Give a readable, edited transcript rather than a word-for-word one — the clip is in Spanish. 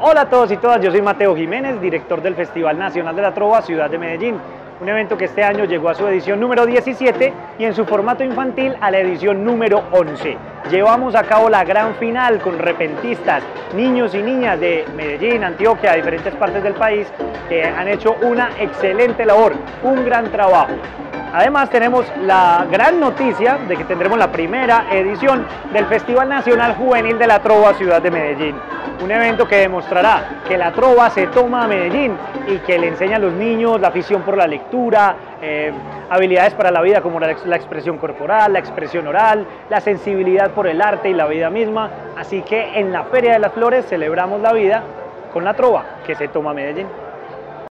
Hola a todos y todas, yo soy Mateo Jiménez, director del Festival Nacional de la Trova Ciudad de Medellín, un evento que este año llegó a su edición número 17 y en su formato infantil a la edición número 11. Llevamos a cabo la gran final con repentistas, niños y niñas de Medellín, Antioquia, diferentes partes del país que han hecho una excelente labor, un gran trabajo. Además tenemos la gran noticia de que tendremos la primera edición del Festival Nacional Juvenil de la Trova Ciudad de Medellín. Un evento que demostrará que la trova se toma a Medellín y que le enseña a los niños la afición por la lectura, habilidades para la vida como la expresión corporal, la expresión oral, la sensibilidad por el arte y la vida misma. Así que en la Feria de las Flores celebramos la vida con la trova que se toma a Medellín.